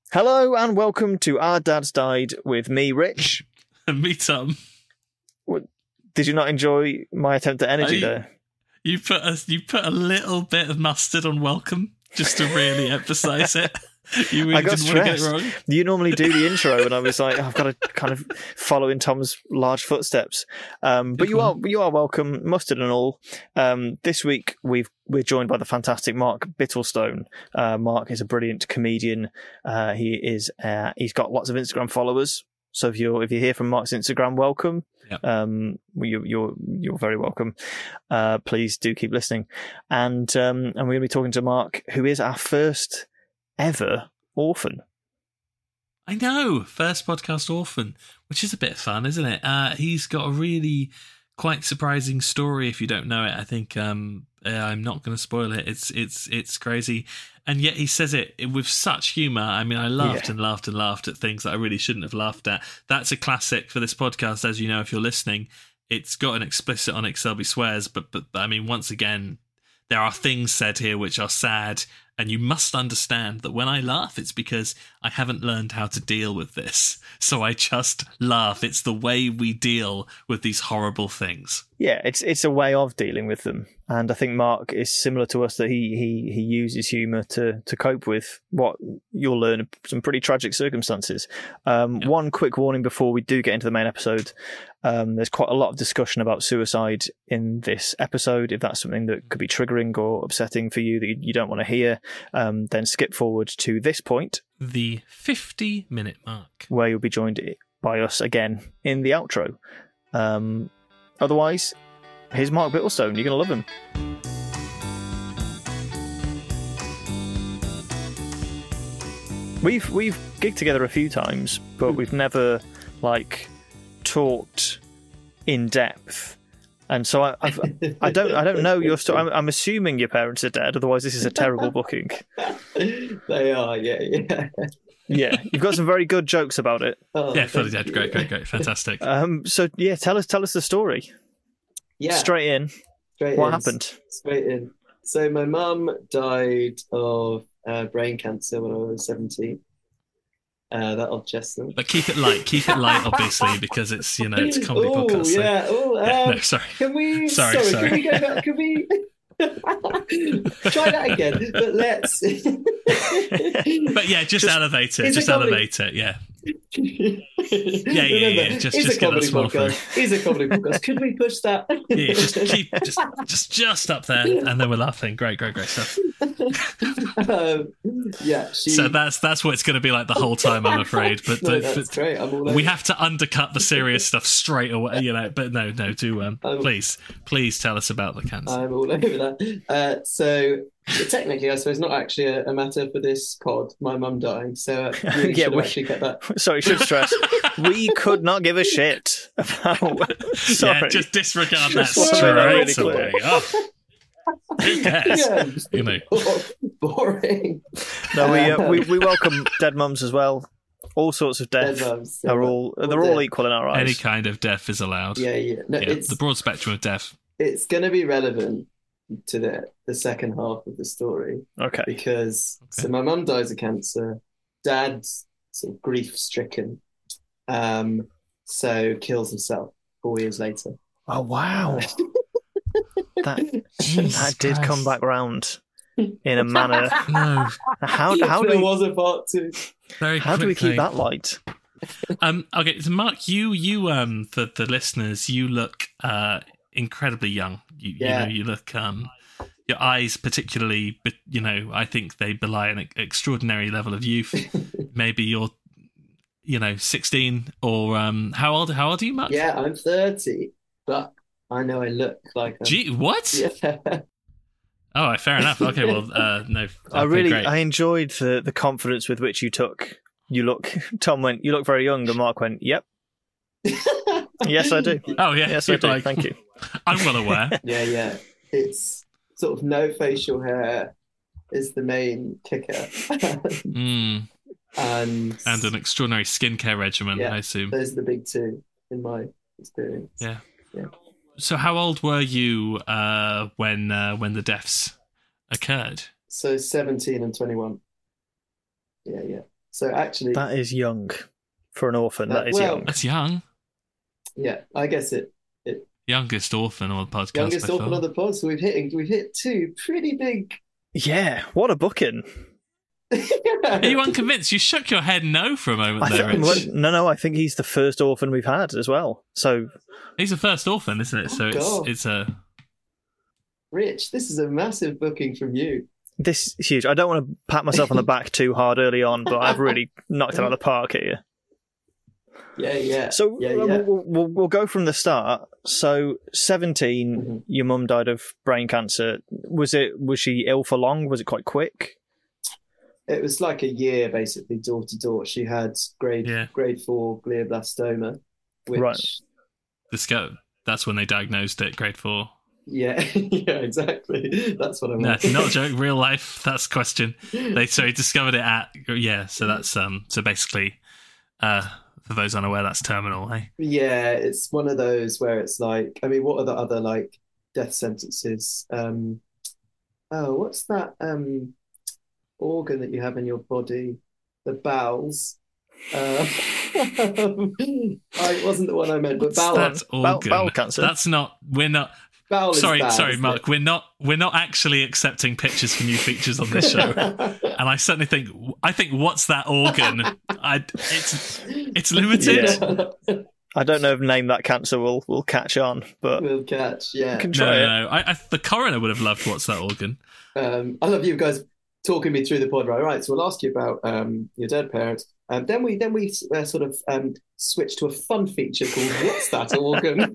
Hello and welcome to Our Dads Died with me, Rich. And me, Tom. Did you not enjoy my attempt at energy there? You put a little bit of mustard on welcome just to really emphasise it. You really I got didn't want to get stressed. it wrong. You normally do the intro, and I was like, I've got to kind of follow in Tom's large footsteps. But you are welcome, mustard and all. This week we're joined by the fantastic Mark Bittlestone. Mark is a brilliant comedian. He's got lots of Instagram followers. So if you hear from Mark's Instagram, welcome. Yep. You're very welcome. Please do keep listening. And we're going to be talking to Mark, who is our first ever orphan. I know, first podcast orphan, which is a bit fun, isn't it? He's got a really quite surprising story. If you don't know it, I think I'm not going to spoil it. It's crazy, and yet he says it with such humour. I mean, I laughed and laughed and laughed at things that I really shouldn't have laughed at. That's a classic for this podcast, as you know, if you're listening. It's got an explicit on it, Selby swears, but I mean, once again, there are things said here which are sad. And you must understand that when I laugh, it's because I haven't learned how to deal with this. So I just laugh. It's the way we deal with these horrible things. Yeah, it's a way of dealing with them. And I think Mark is similar to us, that he uses humour to cope with what you'll learn some pretty tragic circumstances. One quick warning before we do get into the main episode. There's quite a lot of discussion about suicide in this episode. If that's something that could be triggering or upsetting for you that you don't want to hear, then skip forward to this point. The 50-minute mark. Where you'll be joined by us again in the outro. Otherwise, here's Mark Bittlestone. You're going to love him. We've gigged together a few times, but we've never talked in depth. And so I don't know your story. I'm assuming your parents are dead. Otherwise, this is a terrible booking. They are, yeah. Yeah, you've got some very good jokes about it. Oh, yeah, fully dead. Great, fantastic. So yeah, tell us the story. Yeah, straight in. What happened? Straight in. So my mum died of brain cancer when I was 17. That'll just them. But keep it light, obviously, because it's it's a comedy podcast. So. Yeah. No, sorry. Can we? Sorry. Can we go back? Can we? Try that again, but let's. But yeah, just elevate it. Just elevate it. Yeah. Yeah. Just get that small through. It's a comedy podcast. Could we push that? Yeah, just keep just up there, and then we're laughing. Great stuff. Yeah. So that's what it's going to be like the whole time, I'm afraid. But, that's great. I'm all over. We have to undercut the serious stuff straight away, But no, do please tell us about the cancer. I'm all over that. So technically, I suppose not actually a matter for this pod. My mum dying, so we actually get that. Sorry, should stress. We could not give a shit about. Sorry. Yeah, just disregard that straight away. Oh. Who cares? Yeah, boring. No, we welcome dead mums as well. All sorts of death are all equal in our eyes. Any kind of death is allowed. Yeah. No, it's the broad spectrum of death. It's going to be relevant to the second half of the story. Okay. Because so my mum dies of cancer, dad's sort of grief-stricken, so kills himself 4 years later. Oh wow. That did come back round in a manner. No. How do we? Was a part two. How do we keep that light? Okay, so Mark, you for the listeners, you look incredibly young. You look your eyes particularly, but I think they belie an extraordinary level of youth. Maybe you're 16 or how old are you, Mark? Yeah, I'm 30, but I know I look like Gee, what? Yeah. Oh, fair enough. Okay, well, no. Great. I enjoyed the confidence with which you took. Tom went, you look very young, and Mark went, yep. Yes, I do. Oh, yeah. Yes, I do. Thank you. I'm well aware. Yeah. It's sort of no facial hair is the main kicker. And an extraordinary skincare regimen, I assume. Those are the big two in my experience. Yeah. So how old were you when the deaths occurred? So 17 and 21. Yeah. So actually, That is young for an orphan. That is young. That's young. yeah, I guess it Youngest orphan on the podcast. youngest by orphan far. on the pod. So we've hit two pretty big. Yeah, what a booking. Are you unconvinced? You shook your head no for a moment there, Rich. No, I think he's the first orphan we've had as well. So He's the first orphan, isn't it? So God. it's a... Rich, this is a massive booking from you. this is huge. I don't want to pat myself on the back too hard early on, but I've really knocked it out of the park here. Yeah. So we'll go from the start. So 17, Mhm. your mum died of brain cancer. Was she ill for long? Was it quite quick? It was like a year, basically, door to door. She had grade 4 glioblastoma, which Right. That's when they diagnosed it, grade 4. yeah, yeah, exactly. That's what I No, meant. not a joke. Real life. That's a question. He discovered it at So that's so basically, for those unaware, that's terminal. Eh? Yeah, it's one of those where it's like, I mean, what are the other like death sentences? What's that organ that you have in your body? The bowels. It wasn't the one I meant, but bowel. That organ. Bowel cancer. That's not. We're not. Bowel is Sorry, bad, isn't Mark. We're not actually accepting pictures for new features on this show. it? And I certainly think. What's that organ? It's limited. Yeah. I don't know if Name That Cancer will catch on, but We'll catch, you yeah. can try it. No. The coroner would have loved what's that organ. I love you guys talking me through the pod. Right. So we'll ask you about your dead parents. Then we sort of switch to a fun feature called "What's That Organ?"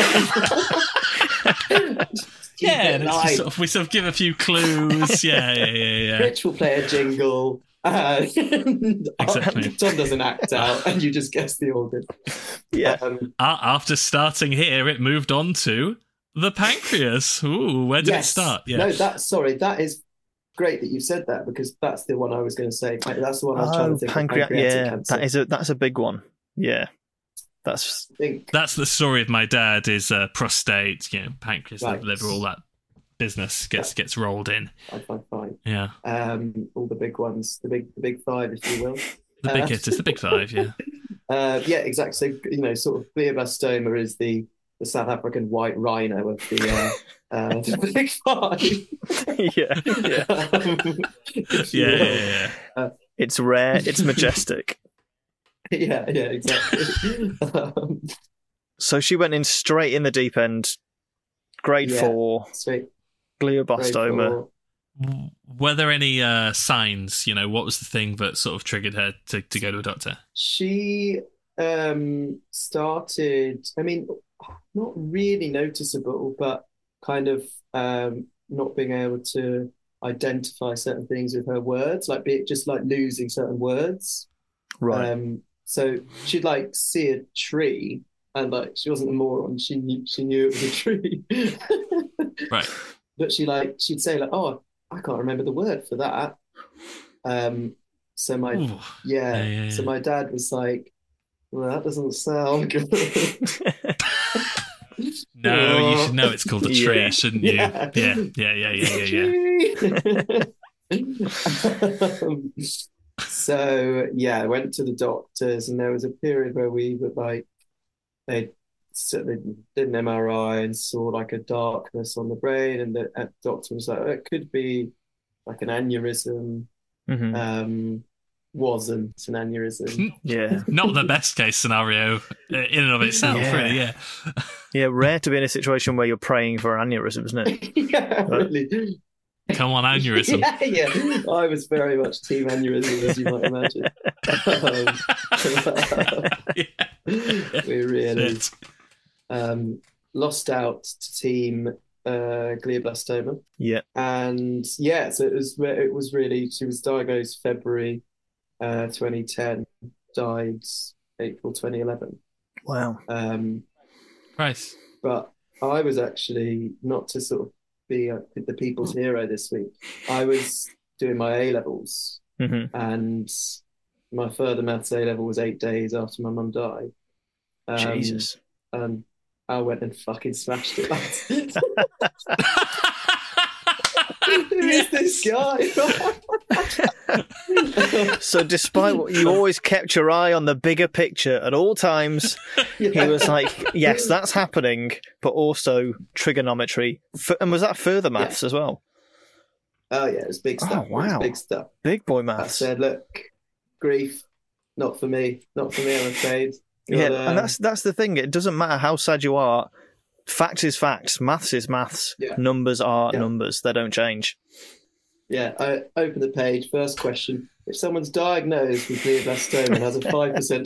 We sort of give a few clues. Yeah. Rich will play a jingle. Exactly. Tom does an act out, and you just guess the organ. Yeah. After starting here, it moved on to the pancreas. Ooh, where did it start? Yeah. No, that is great that you said that, because that's the one I was going to say. That's the one I was trying to think of. Pancreatic cancer. That's a big one. Yeah. That's the story of my dad. Is prostate, pancreas, Right. liver, all that business gets rolled in. Fine. Yeah, All the big ones, the big five, if you will. the big hitters, the big five. Yeah, yeah, exactly. So sort of glioblastoma is the South African white rhino of the big five. yeah. It's rare. It's majestic. Yeah, exactly. So she went in straight in the deep end. Grade 4, Straight glioblastoma. Were there any signs? What was the thing that sort of triggered her to go to a doctor? She started, I mean, not really noticeable, but kind of not being able to identify certain things with her words, just losing certain words. Right. So she'd see a tree, and she wasn't a moron. She knew it was a tree. Right. But she'd say oh, I can't remember the word for that. So so my dad was like, well, that doesn't sound good. No, you should know it's called a tree, Yeah. shouldn't you? Yeah. So I went to the doctors, and there was a period where we would they did an MRI and saw a darkness on the brain, and the doctor was like, it could be an aneurysm. Mm-hmm. Wasn't an aneurysm. Yeah. Not the best case scenario in and of itself, really. Yeah. Yeah, rare to be in a situation where you're praying for an aneurysm, isn't it? Yeah, really. Come on, aneurysm. Yeah. I was very much team aneurysm, as you might imagine. We really lost out to team glioblastoma. Yeah. And so it was really, she was diagnosed February 2010, died April 2011. Wow. Right. But I was actually, not to sort of be the people's hero this week, I was doing my A-levels, Mm-hmm. and my further maths A-level was 8 days after my mum died. Jesus. And I went and fucking smashed it. Who is this guy? So despite what you always kept your eye on the bigger picture at all times, he was like, yes, that's happening, but also trigonometry. And was that further maths as well? Oh yeah, it was big stuff. Oh, wow. It was big stuff. Big boy I maths. said, look, grief, not for me, I'm afraid. And that's the thing. It doesn't matter how sad you are. Facts is facts. Maths is maths. Yeah. Numbers are numbers. They don't change. Yeah, I open the page. First question: if someone's diagnosed with glioblastoma and has a 5%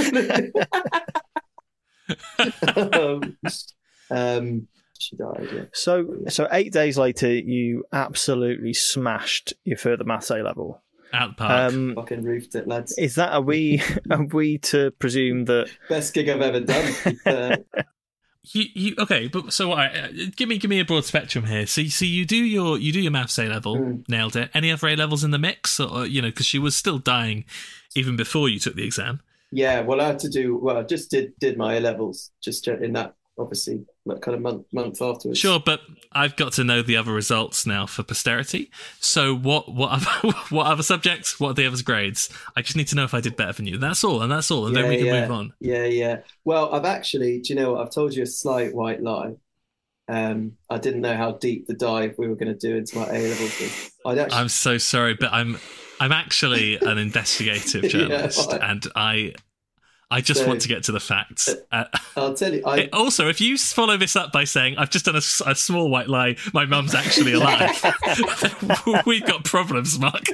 chance of she died. Yeah. So 8 days later, you absolutely smashed your further maths A level. Out the park. Fucking roofed it, lads. Is that are we to presume that Best gig I've ever done? You okay? But so give me a broad spectrum here. So you do your maths A level, nailed it. Any other A levels in the mix, or because she was still dying even before you took the exam? Yeah, well, I had to do. Well, I just did my A levels just in that, obviously, kind of month afterwards. Sure, but I've got to know the other results now for posterity. So what other subjects? What are the other grades? I just need to know if I did better than you. That's all, and then we can move on. Yeah. Well, I've actually, do you know what? I've told you a slight white lie. I didn't know how deep the dive we were going to do into my A levels. I'm so sorry, but I'm actually an investigative journalist, and I just want to get to the facts. I'll tell you. Also, if you follow this up by saying, I've just done a small white lie, my mum's actually alive, we've got problems, Mark.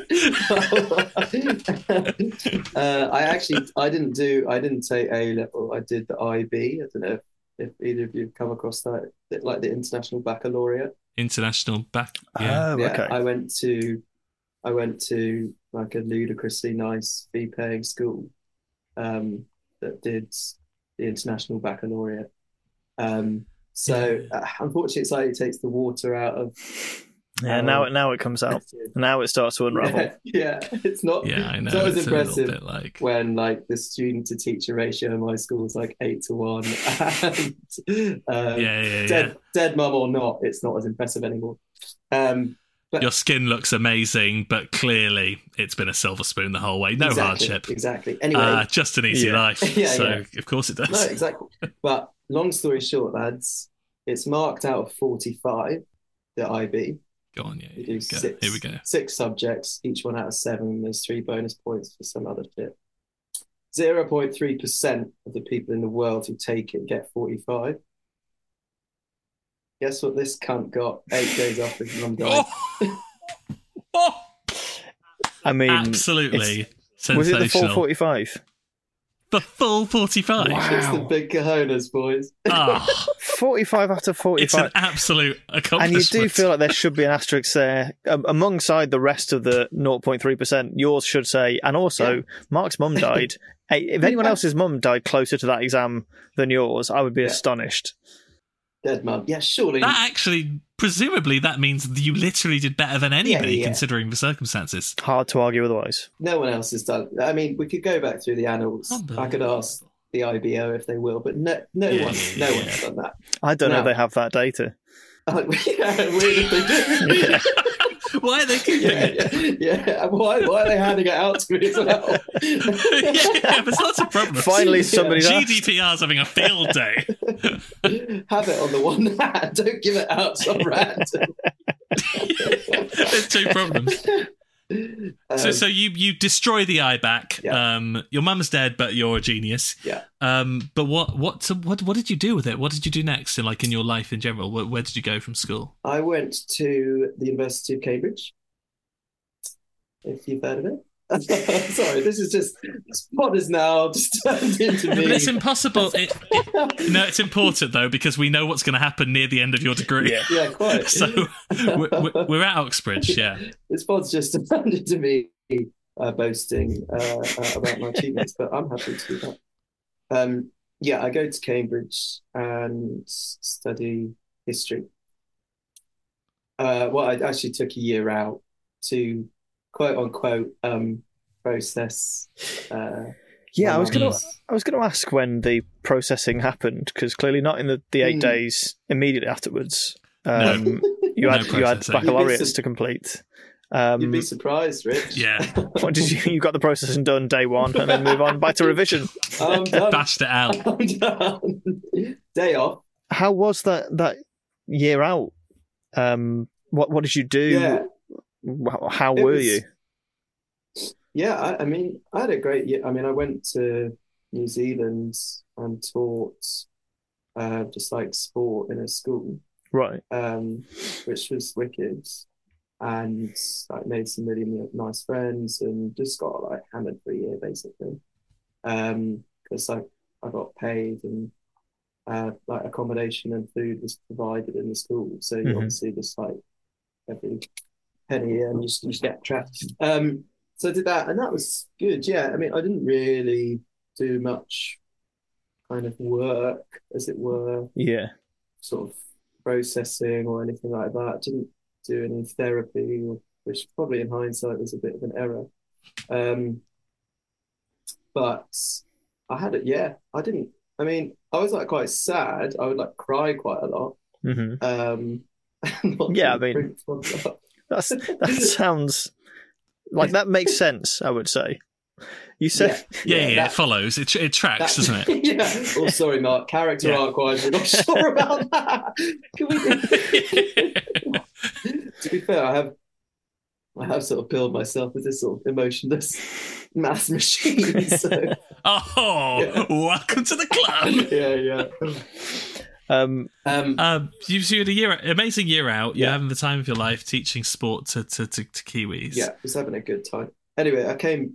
I didn't take A level. I did the IB. I don't know if either of you have come across that, like the International Baccalaureate. International yeah. Oh, okay. I went to like a ludicrously nice fee-paying school. That did the International Baccalaureate. Unfortunately, it slightly takes the water out of. Yeah, now it comes out. Now it starts to unravel. Yeah, it's not. Yeah, I know. It's not as impressive bit like... when the student to teacher ratio in my school was like 8-1, and dead mum or not, it's not as impressive anymore. But your skin looks amazing, but clearly it's been a silver spoon the whole way. No hardship. Exactly. Anyway, just an easy life. Of course it does. No, exactly. But long story short, lads, it's marked out of 45, the IB. Go on, yeah. You do Here we go. 6 subjects, each one out of 7. There's 3 bonus points for some other shit. 0.3% of the people in the world who take it get 45. Guess what this cunt got 8 days after his mum died? I mean, absolutely sensational. Was it the full 45? The full 45? Wow. It's the big cojones, boys. 45 out of 45. It's an absolute accomplishment. And you do feel like there should be an asterisk there. Alongside the rest of the 0.3%, yours should say, and also, Mark's mum died. Hey, if anyone else's mum died closer to that exam than yours, I would be astonished. Dead mum. Yeah, surely. That actually, presumably, that means that you literally did better than anybody, considering the circumstances. Hard to argue otherwise. No one else has done. I mean, we could go back through the annals. I could ask the IBO if they will, but no one's done that. I don't know if they have that data. Weird if they do. Why are they keeping it? Yeah. Why are they handing it out to me as well? There's lots of problems. Finally, somebody's GDPR's having a field day. Have it on the one hand. Don't give it out some random. There's 2 problems. So you destroy the IBAC. Yeah. Your mum's dead, but you're a genius. Yeah. But what did you do with it? What did you do next in your life in general? Where did you go from school? I went to the University of Cambridge. If you've heard of it. Sorry, this pod is now just turned into me. But it's impossible. No, it's important though, because we know what's going to happen near the end of your degree. Yeah, quite. So we're at Oxbridge. Yeah, this pod's just turned into me boasting about my achievements, but I'm happy to do that. I go to Cambridge and study history. I actually took a year out to quote unquote process. I was going to ask when the processing happened, because clearly not in the 8 days immediately afterwards. No. You had processing. baccalaureates to complete. You'd be surprised, Rich. Yeah. What did you got the processing done day one and then move on back to revision? I'm done. Bashed it out. I'm done. Day off. How was that year out? What did you do? Yeah. How were you? Yeah, I mean, I had a great year. I mean, I went to New Zealand and taught just like sport in a school, Right. which was wicked, and like made some really nice friends, and just got like hammered for a year basically, because I got paid, and like accommodation and food was provided in the school, so you obviously just like every penny and you just get trapped. So I did that, and that was good. Yeah, I mean, I didn't really do much kind of work, as it were. Yeah. Sort of processing or anything like that. Didn't do any therapy, which probably in hindsight was a bit of an error. But I had it. Yeah, I didn't. I mean, I was like quite sad. I would like cry quite a lot. Yeah, I mean, that sounds like that makes sense. I would say. You said, yeah, it follows. It tracks, doesn't it? Yeah. Oh, sorry, Mark. Character arc-wise, we're not sure about that. Can we? To be fair, I have sort of billed myself as this sort of emotionless mass machine. So. Welcome to the club. You had amazing year out. You're having the time of your life teaching sport to Kiwis. Yeah, just having a good time. Anyway, I came.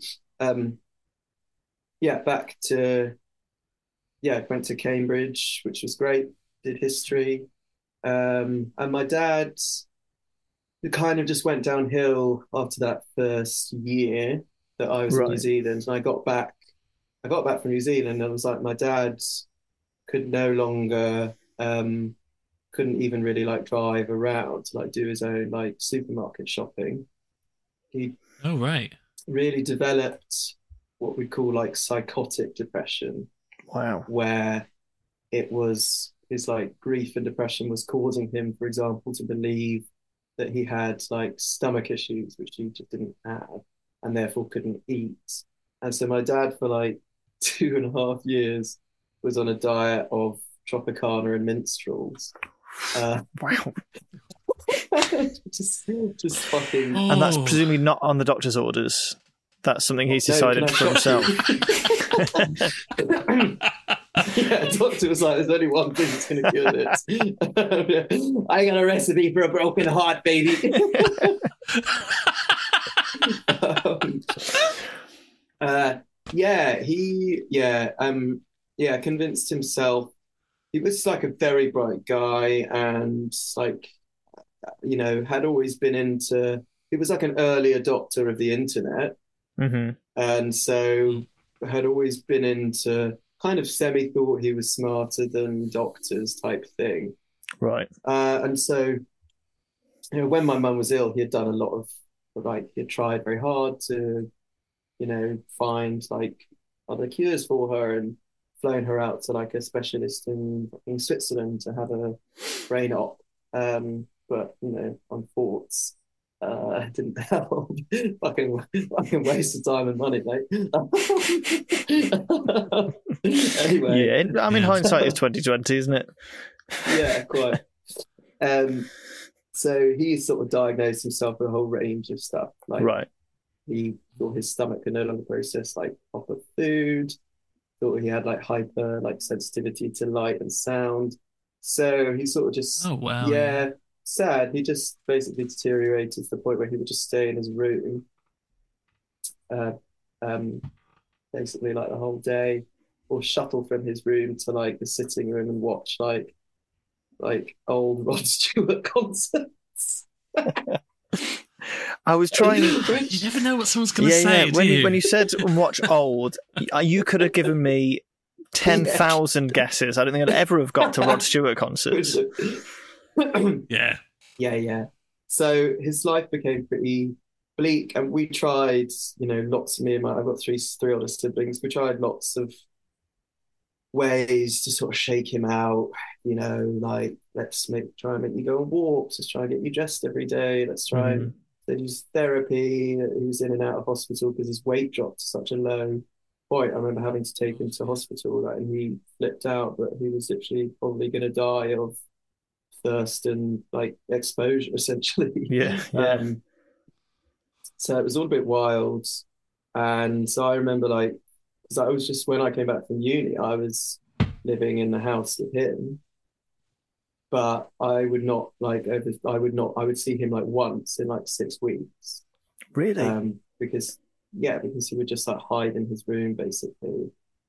Back to went to Cambridge, which was great. Did history, and my dad kind of just went downhill after that first year that I was in New Zealand, and I got back from New Zealand, and I was like, my dad could no longer, couldn't even really like drive around to like do his own like supermarket shopping. He really developed what we call like psychotic depression. Wow. Where it was his like grief and depression was causing him, for example, to believe that he had like stomach issues, which he just didn't have, and therefore couldn't eat. And so my dad, for like 2.5 years, was on a diet of Tropicana and minstrels. Wow. just fucking. And that's presumably not on the doctor's orders. That's something he's decided for himself. Yeah, the doctor was like, there's only one thing that's going to cure this. I got a recipe for a broken heart, baby. Convinced himself. He was like a very bright guy, and like, you know, had always been into. He was like an early adopter of the internet. And so had always been into kind of thought he was smarter than doctors type thing. Right. And so, you know, when my mum was ill, he had done a lot of, like, he had tried very hard to, you know, find like other cures for her, and flown her out to like a specialist in Switzerland to have a brain op. But, you know, on thoughts. Didn't help. fucking waste of time and money, mate. Anyway, yeah. I mean, hindsight is 2020, isn't it? Yeah, quite. So he sort of diagnosed himself with a whole range of stuff. Like, he thought his stomach could no longer process like proper food. Thought he had like hyper like sensitivity to light and sound. So he sort of just sad. He just basically deteriorated to the point where he would just stay in his room, basically like the whole day, or shuttle from his room to like the sitting room and watch like old Rod Stewart concerts. I was trying. You never know what someone's going to say. Yeah. When you said watch old, you could have given me 10,000 guesses. I don't think I'd ever have got to Rod Stewart concerts. Yeah. So his life became pretty bleak, and we tried, you know, lots of I've got three older siblings. We tried lots of ways to sort of shake him out, like let's try and make you go on walks, let's try and get you dressed every day, let's try Mm-hmm. and they use therapy. He was in and out of hospital because his weight dropped to such a low point. I remember having to take him to hospital, like, and he flipped out, but he was literally probably going to die of thirst and like exposure, essentially. Yeah, yeah. So it was all a bit wild. And so I remember, like, because I was just, when I came back from uni, I was living in the house with him, but I would not like over, I would see him like once in like 6 weeks. Really? Because he would just like hide in his room basically.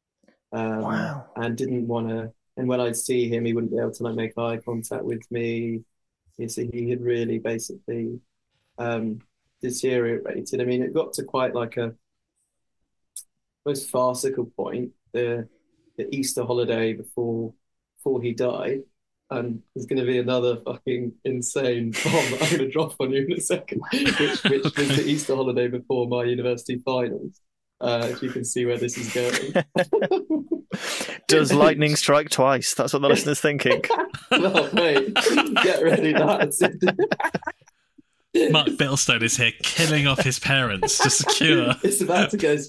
Wow. And didn't want to, and when I'd see him, he wouldn't be able to like make eye contact with me. He had really basically deteriorated. I mean, it got to quite like a most farcical point, the Easter holiday before he died. And there's going to be another fucking insane bomb that I'm going to drop on you in a second, which was the Easter holiday before my university finals. If you can see where this is going. Does lightning strike twice? That's what the listener's thinking. Well, mate, get ready. That's it. Mark Bittlestone is here killing off his parents to secure It's about to go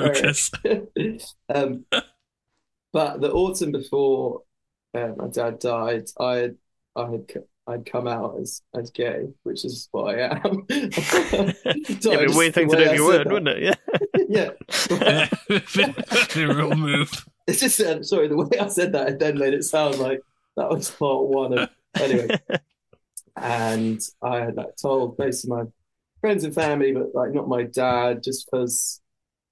the focus. But the autumn before my dad died, I'd come out as gay, which is what I am. It'd be a weird thing to do if you weren't, wouldn't it? Yeah. Yeah. Real move. It's just sorry, the way I said that, it then made it sound like that was part one of anyway. And I had like told most of my friends and family, but like not my dad, just because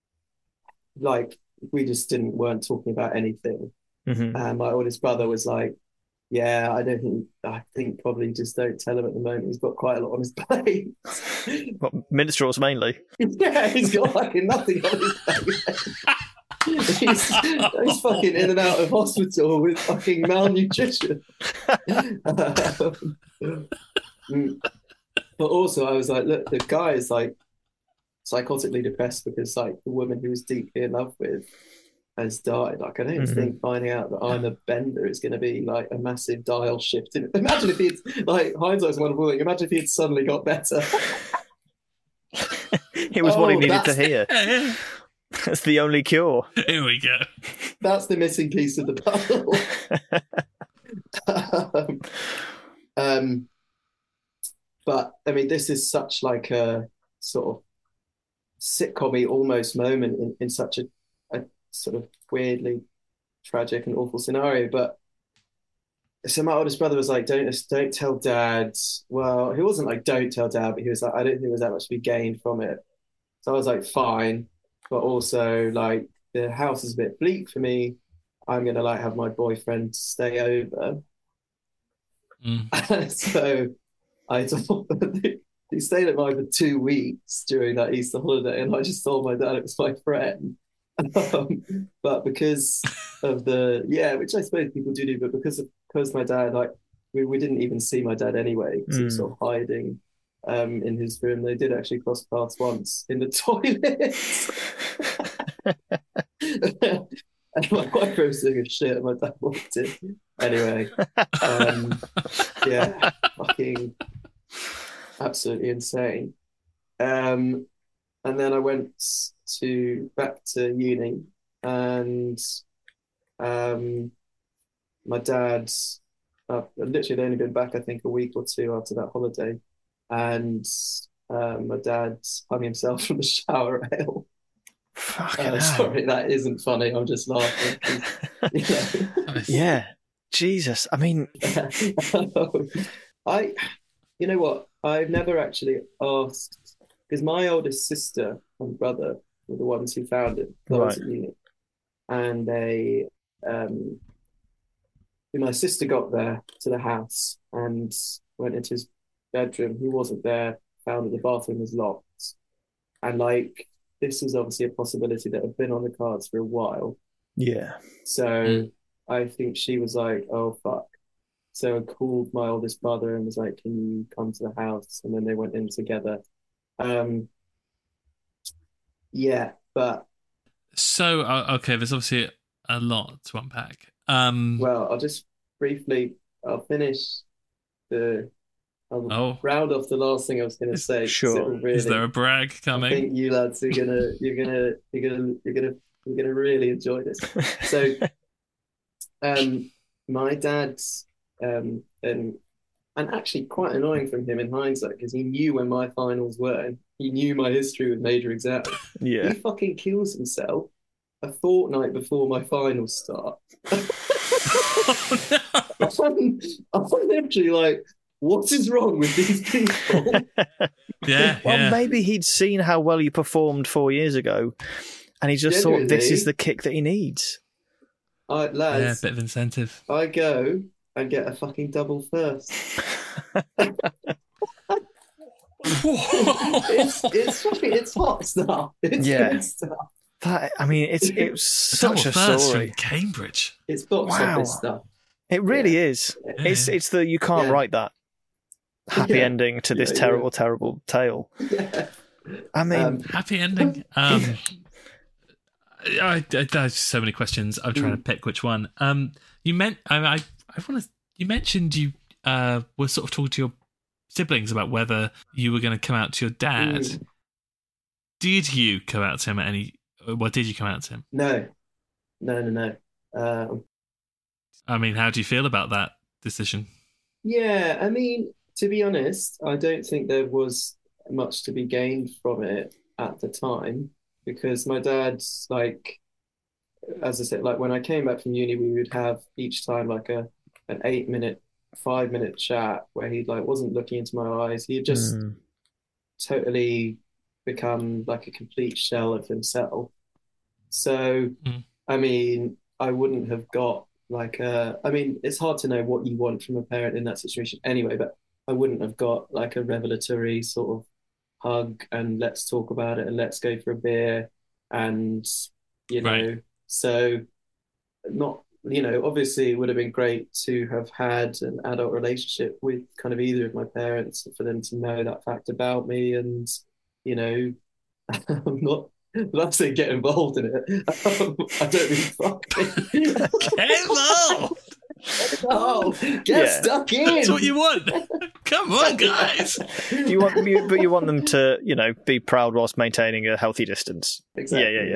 like we just weren't talking about anything. Mm-hmm. And my oldest brother was like, yeah, I think probably just don't tell him at the moment. He's got quite a lot on his plate. What, minstrels mainly? Yeah, he's got fucking nothing on his plate. He's fucking in and out of hospital with fucking malnutrition. But also I was like, look, the guy is like psychotically depressed because like the woman he was deeply in love with has died. Like I don't think finding out that I'm a bender is going to be like a massive dial shift. Imagine if he'd, like, hindsight's a wonderful thing. Imagine if he had suddenly got better. It was what he needed to hear. That's the only cure. Here we go. That's the missing piece of the puzzle. But I mean, this is such like a sort of sitcom-y almost moment in such a sort of weirdly tragic and awful scenario. But so my oldest brother was like, don't tell dad. Well, he wasn't like, don't tell dad, but he was like, I don't think there's that much to be gained from it. So I was like, fine. But also like the house is a bit bleak for me. I'm gonna like have my boyfriend stay over. So I told he stayed at mine for 2 weeks during that Easter holiday, and I just told my dad it was my friend. But because of which I suppose people do, but because my dad, like, we didn't even see my dad anyway, because he was sort of hiding in his room. They did actually cross paths once in the toilet. And my wife was doing a shit and my dad walked in. Anyway, yeah, fucking absolutely insane. And then I went back to uni, and my dad, literally had only been back I think a week or two after that holiday, and my dad hung himself from the shower rail. Sorry, that isn't funny. I'm just laughing. Yeah, Jesus. I mean, you know what? I've never actually asked, because my oldest sister and brother were the ones who found it. I was at uni, and my sister got there to the house and went into his bedroom. He wasn't there. Found that the bathroom was locked, and like, this is obviously a possibility that had been on the cards for a while. Yeah. So I think she was like, oh, fuck. So I called my oldest brother and was like, can you come to the house? And then they went in together. Yeah, but... So, okay, there's obviously a lot to unpack. Well, I'll finish the. I'll round off the last thing I was going to say. Sure. Is there a brag coming? I think you lads are you're gonna really enjoy this. So, my dad's and actually quite annoying from him in hindsight because he knew when my finals were. And he knew my history with major exams. Yeah. He fucking kills himself a fortnight before my finals start. I'm literally like, what is wrong with these people? Yeah. Maybe he'd seen how well you performed 4 years ago, and he just thought this is the kick that he needs. All right, lads. Yeah, a bit of incentive. I go and get a fucking double first. it's hot stuff. It's good stuff. It's such a story. From Cambridge. It's box office stuff. It really is. Yeah. It's the you can't write that happy ending to this terrible tale. Yeah. I mean, happy ending. I have so many questions. I'm trying to pick which one. You mentioned you were sort of talking to your siblings about whether you were going to come out to your dad. Did you come out to him at any? What did you come out to him? No. I mean, how do you feel about that decision? Yeah, I mean, to be honest, I don't think there was much to be gained from it at the time because my dad's like, as I said, like when I came back from uni, we would have each time like an 8-minute, 5-minute chat where he like wasn't looking into my eyes. He had just totally become like a complete shell of himself. So, I mean, I wouldn't have got it's hard to know what you want from a parent in that situation anyway, but I wouldn't have got like a revelatory sort of hug and let's talk about it and let's go for a beer and, so not, obviously it would have been great to have had an adult relationship with kind of either of my parents for them to know that fact about me and, I'm not saying get involved in it. I don't mean fucking. Get involved. Get stuck in. That's what you want. Come on, guys. You want them to, be proud whilst maintaining a healthy distance. Exactly.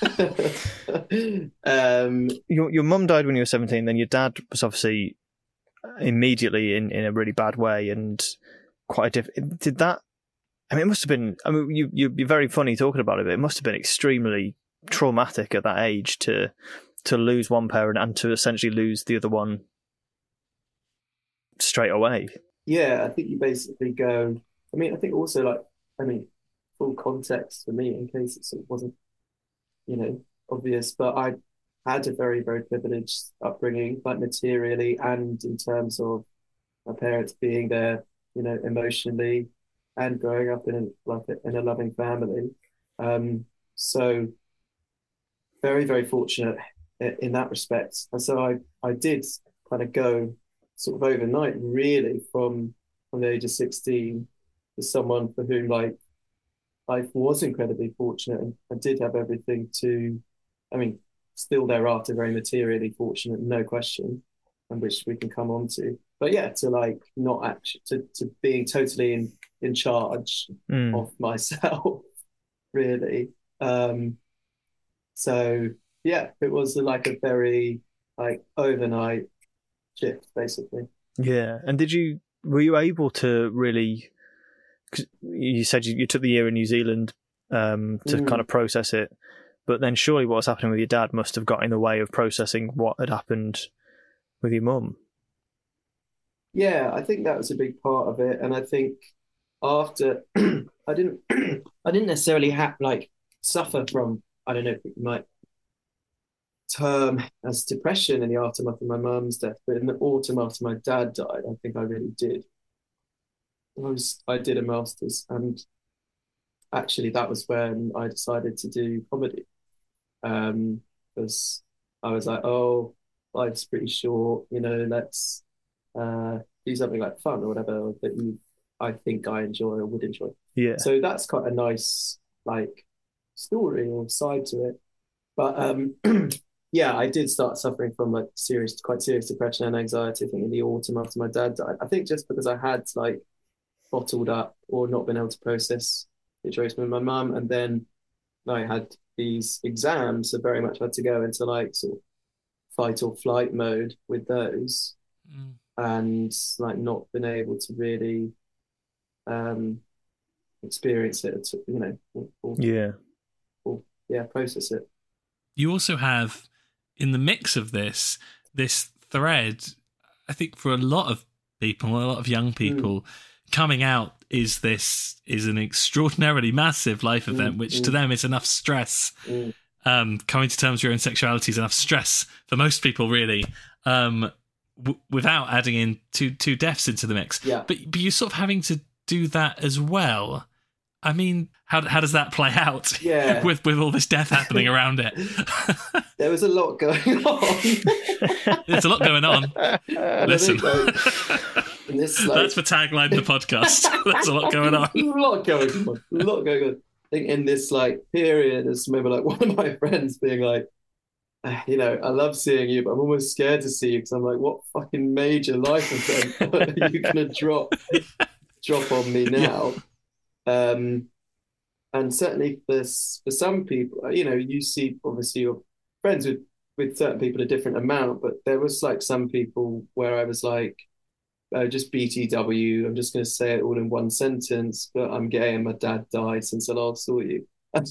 Yeah. Your mum died when you were 17. Then your dad was obviously immediately in a really bad way and quite a different. Did that? I mean, it must have been. I mean, you're very funny talking about it, but it must have been extremely traumatic at that age to lose one parent and to essentially lose the other one straight away. Yeah, I think you basically go. I mean, I think also full context for me in case it sort of wasn't, obvious. But I had a very, very privileged upbringing, like materially and in terms of my parents being there, emotionally. And growing up in a loving family, so very, very fortunate in that respect. And so I did kind of go sort of overnight, really, from the age of 16 to someone for whom life was incredibly fortunate and I did have everything to. I mean, still thereafter very materially fortunate, no question, and which we can come on to. But yeah, to not actually to being totally in charge of myself, really. So yeah, it was like a very overnight shift, basically. Yeah, and were you able to really? Cause you said you took the year in New Zealand to kind of process it, but then surely what was happening with your dad must have got in the way of processing what had happened with your mum. Yeah, I think that was a big part of it, and I think after I didn't necessarily suffer from, I don't know if you might term as depression in the aftermath of my mum's death, but in the autumn after my dad died, I think I really did. I did a master's, and actually that was when I decided to do comedy, because I was like, oh, life's pretty short, let's do something like fun or whatever that I think I enjoy or would enjoy. Yeah. So that's quite a nice story or side to it. But yeah, I did start suffering from like quite serious depression and anxiety, I think, in the autumn after my dad died. I think just because I had like bottled up or not been able to process the situation with my mum, and then I had these exams, so very much had to go into like sort of fight or flight mode with those, and like not been able to really experience it, or process it. You also have in the mix of this thread, I think for a lot of people, a lot of young people, coming out is an extraordinarily massive life event, which to them is enough stress. Coming to terms with your own sexuality is enough stress for most people, really, without adding in two deaths into the mix. Yeah. But you're sort of having to do that as well. I mean, how does that play out? Yeah. with all this death happening around it? There was a lot going on. There's a lot going on. Listen. That's the tagline of the podcast. There's a lot going on. A lot going on. I think in this like period, I just remember like one of my friends being like, I love seeing you, but I'm almost scared to see you because I'm like, what fucking major life event are you gonna drop on me now? And certainly for some people, you see obviously you're friends with certain people a different amount, but there was like some people where I was like, just BTW, I'm just going to say it all in one sentence, but I'm gay and my dad died since I last saw you.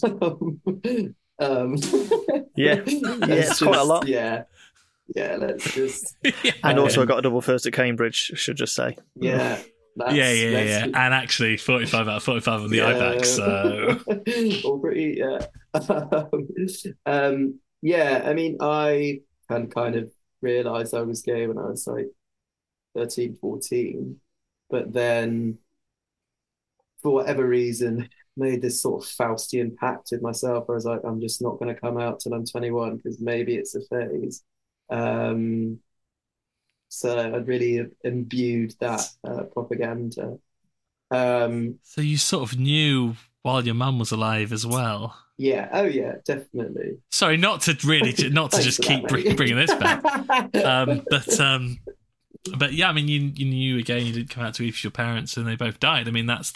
It's quite a lot. Yeah, let's just... And also I got a double first at Cambridge, I should just say. Yeah. Yeah. And actually 45 out of 45 on the IBAC, so... All pretty, I mean, I had kind of realised I was gay when I was like 13, 14, but then for whatever reason made this sort of Faustian pact with myself where I was like, I'm just not going to come out till I'm 21 because maybe it's a phase. So I'd really imbued that propaganda. So you sort of knew while your mum was alive as well. Yeah. Oh, yeah. Definitely. Sorry, not to just keep bringing this back. But yeah, I mean, you knew again. You didn't come out to either of your parents, and they both died. I mean, that's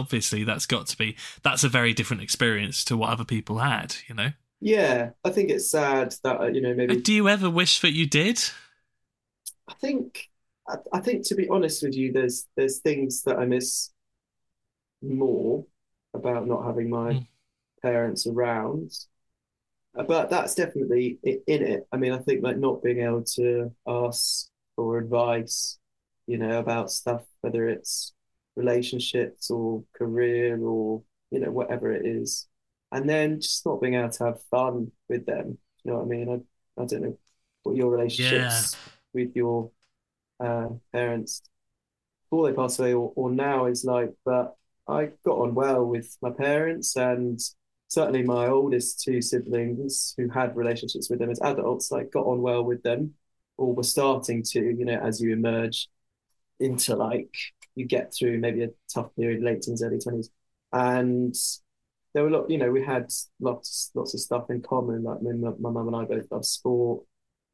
a very different experience to what other people had. Yeah, I think it's sad that maybe. But do you ever wish that you did? I think to be honest with you, there's things that I miss more about not having my parents around, but that's definitely in it. I mean, I think like not being able to ask for advice, about stuff, whether it's relationships or career or whatever it is, and then just not being able to have fun with them. You know what I mean? I don't know what your relationships with your parents before they passed away or now is like, but I got on well with my parents, and certainly my oldest two siblings who had relationships with them as adults, like got on well with them, or were starting to, as you emerge into like, you get through maybe a tough period, late teens, early 20s. And there were a lot, we had lots of stuff in common. Like my mum and I both love sport.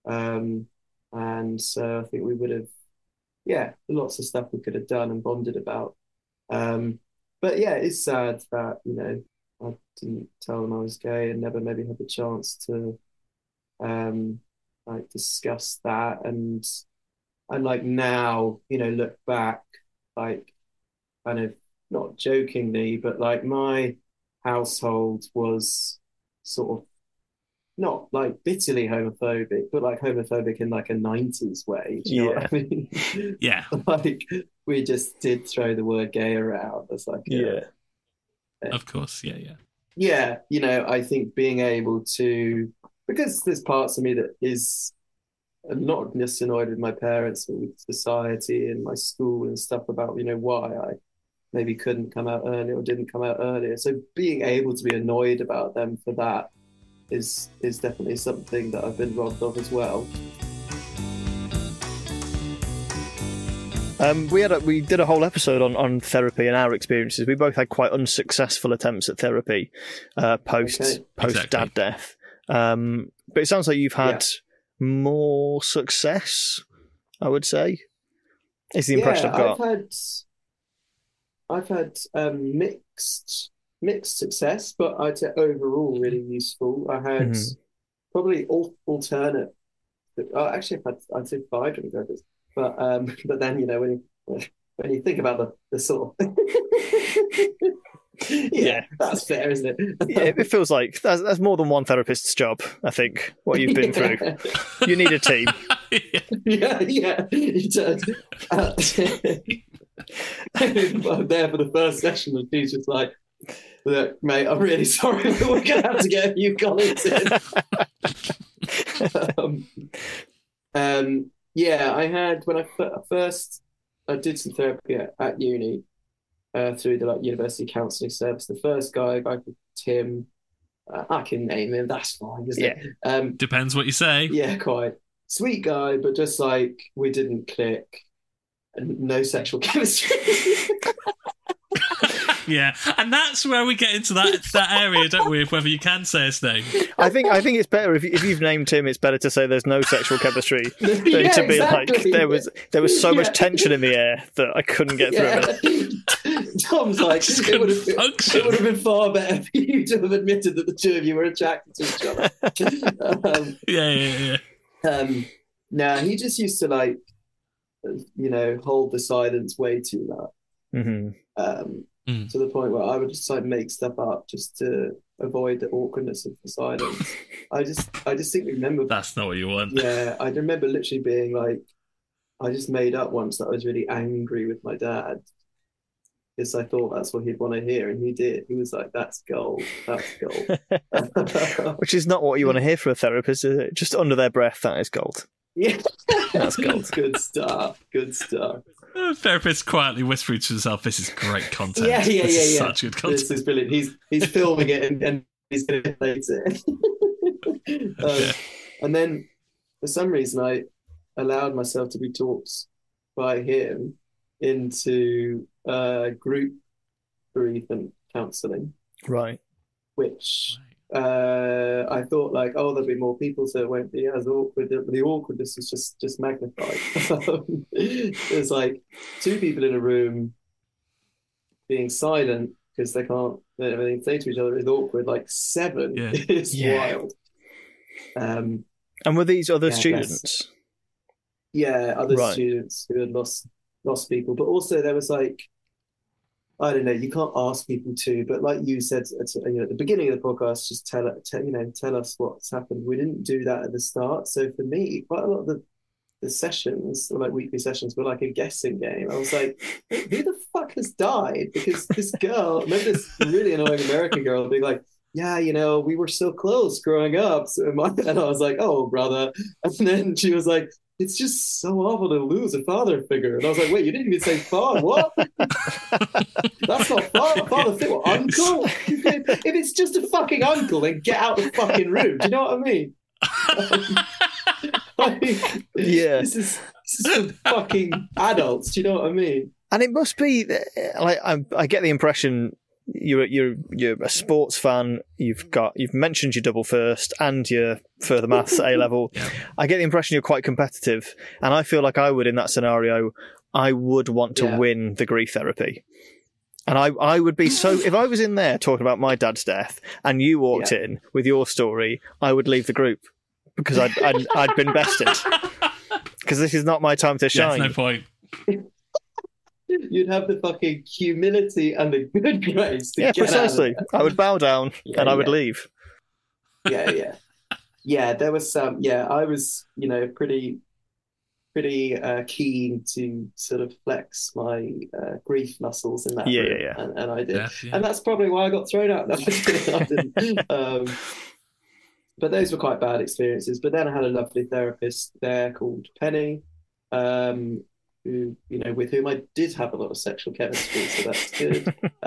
And so I think we would have, lots of stuff we could have done and bonded about. But yeah, it's sad that, I didn't tell them I was gay and never maybe had the chance to like discuss that and like now, look back, like kind of not jokingly, but like my household was sort of not like bitterly homophobic, but like homophobic in like a 90s way. Do you know what I mean? Yeah. Like we just did throw the word gay around. It's like, of course. Yeah. Yeah. I think being able to, because there's parts of me that is not just annoyed with my parents, but with society and my school and stuff about, why I maybe couldn't come out earlier or didn't come out earlier. So being able to be annoyed about them for that is definitely something that I've been robbed of as well. We did a whole episode on therapy and our experiences. We both had quite unsuccessful attempts at therapy post dad death. But it sounds like you've had more success, I would say. Is the impression I've got. I've had mixed success, but I'd say overall really useful. I had probably alternate. Actually, I'd say 5 drink therapist, but then when you think about the sort of that's fair, isn't it? Yeah, it feels like that's more than one therapist's job. I think what you've been through. You need a team. Yeah. You don't. I'm there for the first session, and she's just like, "Look, mate, I'm really sorry, but we're gonna have to get a few colleagues in." I had when I did some therapy at uni through the university counselling service. The first guy, a guy called Tim, I can name him. That's fine, isn't it? Depends what you say. Yeah, quite sweet guy, but just like we didn't click, and no sexual chemistry. Yeah, and that's where we get into that area, don't we? Of whether you can say his name. I think it's better if you've named him. It's better to say there's no sexual chemistry than to be like there was so much tension in the air that I couldn't get through it. Tom's like it would have been far better for you to have admitted that the two of you were attracted to each other. No, he just used to like hold the silence way too long. To the point where I would just like make stuff up just to avoid the awkwardness of the silence. I distinctly remember that's not what you want. Yeah, I remember literally being like, I just made up once that I was really angry with my dad because I thought that's what he'd want to hear, and he did. He was like, "That's gold. That's gold." Which is not what you want to hear from a therapist, is it? Just under their breath, that is gold. Yeah, that's gold. Good stuff. Good stuff. The therapist quietly whispering to himself, "This is great content. Yeah. Such good content. This is brilliant." He's filming it and he's going to play it. And then, for some reason, I allowed myself to be talked by him into group bereavement counselling. Right. Which I thought like, oh, there'll be more people, so it won't be as awkward. The awkwardness is just magnified. There's like 2 people in a room being silent because they can't everything say to each other is awkward. Like 7 is wild. And were these other students? Other students who had lost people, but also there was like, I don't know, you can't ask people to, but like you said at the beginning of the podcast, just tell us what's happened. We didn't do that at the start. So for me, quite a lot of the sessions, or like weekly sessions, were like a guessing game. I was like, who the fuck has died? Because this girl, remember this really annoying American girl being like, yeah, we were so close growing up. And I was like, oh, brother. And then she was like, it's just so awful to lose a father figure. And I was like, wait, you didn't even say father. What? That's not father figure. Uncle? If it's just a fucking uncle, then get out the fucking room. Do you know what I mean? This is for fucking adults. Do you know what I mean? And it must be like I get the impression you're a sports fan. You've mentioned your double first and your further maths A level. Yeah. I get the impression you're quite competitive, and I feel like I would in that scenario. I would want to win the grief therapy, and I would be so. If I was in there talking about my dad's death, and you walked in with your story, I would leave the group because I'd been bested. Because this is not my time to shine. Yes, no point. You'd have the fucking humility and the good grace to get precisely. Out of I would bow down and I would leave. Yeah. There was some. I was, pretty keen to sort of flex my grief muscles in that room. And I did, and that's probably why I got thrown out. No, I didn't. But those were quite bad experiences. But then I had a lovely therapist there called Penny. Who, with whom I did have a lot of sexual chemistry, so that's good.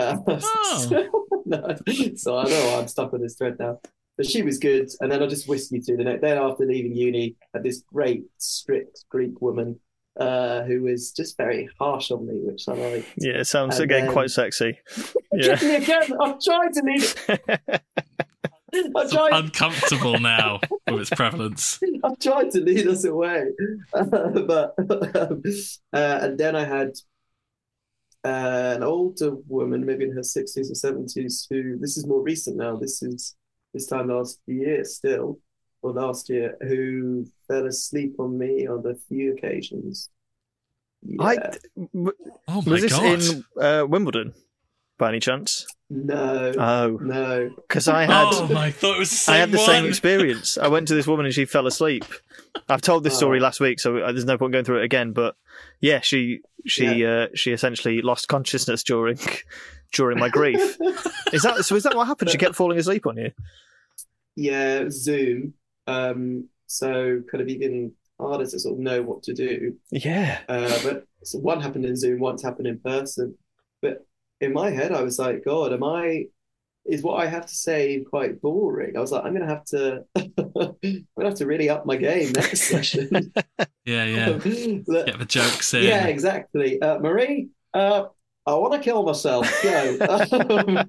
So I know I'm stuck on this thread now. But she was good, and then I just whisked you through the next. Then after leaving uni, I had this great, strict Greek woman who was just very harsh on me, which I like. Yeah, it sounds quite sexy. Yeah. Again, I'm trying to leave it. It's uncomfortable now with its prevalence. I've tried to lead us away, but and then I had an older woman, maybe in her 60s or 70s, who, this is more recent now. This is this time last year still, or last year, who fell asleep on me on a few occasions. Yeah. Oh my Was this God. in Wimbledon, by any chance? No. Oh, No. because I had. Oh my! Thought it was the same I had the one. same experience. I went to this woman and she fell asleep. I've told this story last week, so there's no point going through it again. But yeah, she essentially lost consciousness during my grief. Is that what happened? She kept falling asleep on you? Yeah, it was Zoom. So kind of even harder to sort of know what to do. Yeah. But so one happened in Zoom, once happened in person. But in my head, I was like, God, is what I have to say quite boring? I was like, I'm gonna have to really up my game next session. Yeah. Get the jokes in. Yeah, exactly. Marie, I want to kill myself. Go.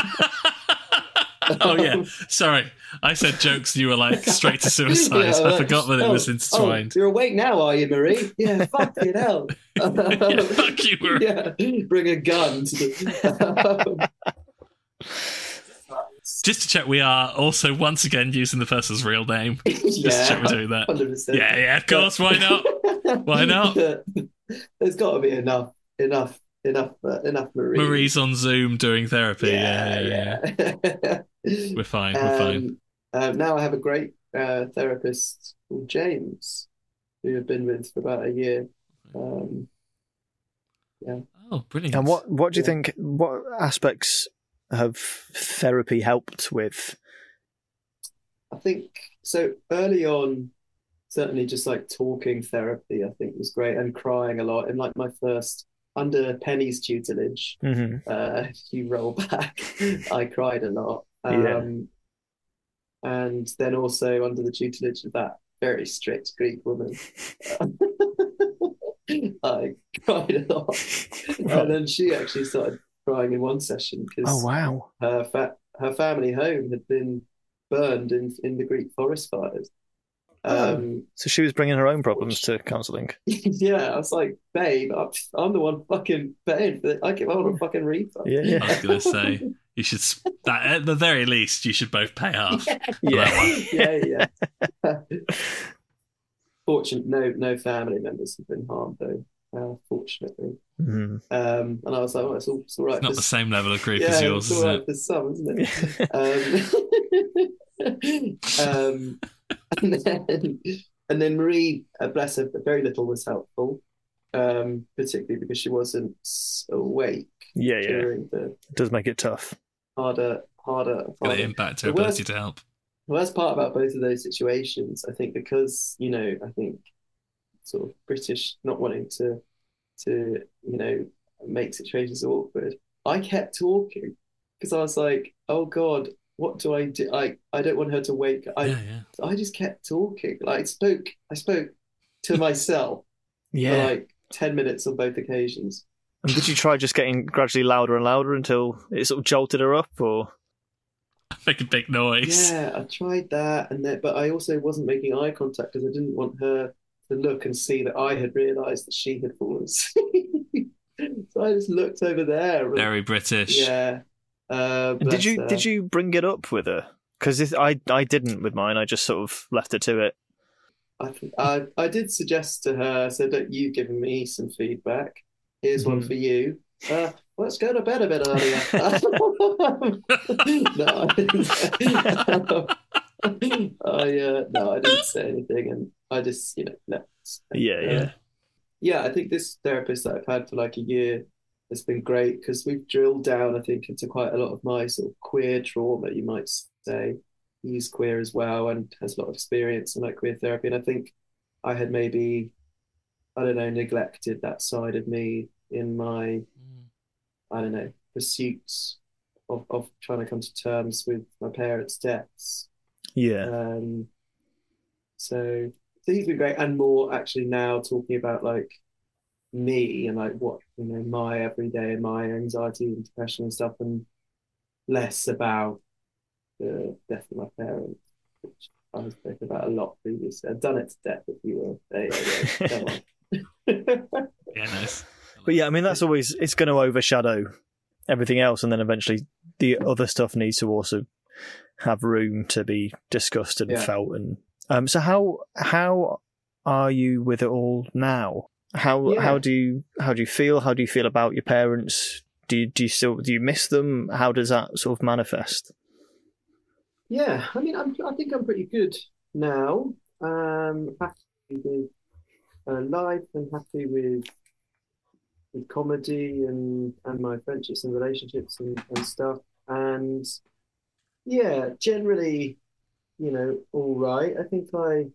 Oh yeah, sorry. I said jokes. You were like straight to suicide. Yeah, I forgot that it was intertwined. You're awake now, are you, Marie? Yeah, fucking hell. Yeah, fuck you, Marie. Yeah, bring a gun to the. Just to check, we are also once again using the person's real name. Just to check we're doing that. 100%. Yeah, of course. Why not? Why not? There's got to be enough, Marie. Marie's on Zoom doing therapy. Yeah. We're fine. Now I have a great therapist called James, who I've been with for about a year. Yeah. Oh, brilliant. And what do you think? What aspects have therapy helped with? I think so. Early on, certainly just like talking therapy, I think was great, and crying a lot. And like my first under Penny's tutelage, if you roll back, I cried a lot. And then also under the tutelage of that very strict Greek woman, I cried a lot. And then she actually started crying in one session because oh wow, her family home had been burned in the Greek forest fires. So she was bringing her own problems to counselling. Yeah, I was like, babe, I'm the one fucking paying for it. I want a fucking refund. Yeah. I was going to say, you should, at the very least, you should both pay half. Yeah. Fortunately, no family members have been harmed though. Fortunately. And I was like, it's all right. It's not the same level of grief as yours, it's all right is it? for some, isn't it? And then Marie, bless her, very little was helpful, particularly because she wasn't awake during the. It does make it tough. Harder. Going to impact her ability to help. The worst part about both of those situations, I think, because I think sort of British not wanting to make situations awkward. I kept talking because I was like, oh God, what do I do? I don't want her to wake. I just kept talking. Like I spoke to myself for like 10 minutes on both occasions. And did you try just getting gradually louder and louder until it sort of jolted her up, or make a big noise? Yeah, I tried that, but I also wasn't making eye contact because I didn't want her to look and see that I had realised that she had fallen asleep. So I just looked over there. Very British. Yeah. Did you bring it up with her? Because I didn't with mine. I just sort of left her to it. I did suggest to her, so that you've given me some feedback. Here's one for you. Let's go to bed a bit earlier. No, I didn't. I didn't say anything, and I just left. Yeah. I think this therapist that I've had for like a year has been great because we've drilled down, I think, into quite a lot of my sort of queer trauma, you might say. He's queer as well and has a lot of experience in like queer therapy. And I think I had maybe, I don't know, neglected that side of me in my, I don't know, pursuits of trying to come to terms with my parents' deaths. Yeah. So he's been great, and more actually now talking about like me and like what my everyday and my anxiety and depression and stuff, and less about the death of my parents, which I was thinking about a lot previously. I've done it to death, if you will. There you go. Come on. Yeah, nice. But yeah, I mean, that's always, it's going to overshadow everything else, and then eventually the other stuff needs to also have room to be discussed and felt. And so how are you with it all now? How do you feel? How do you feel about your parents? Do you miss them? How does that sort of manifest? Yeah, I mean, I think I'm pretty good now. Happy with life and happy with comedy and my friendships and relationships and stuff. And yeah, generally, all right. I think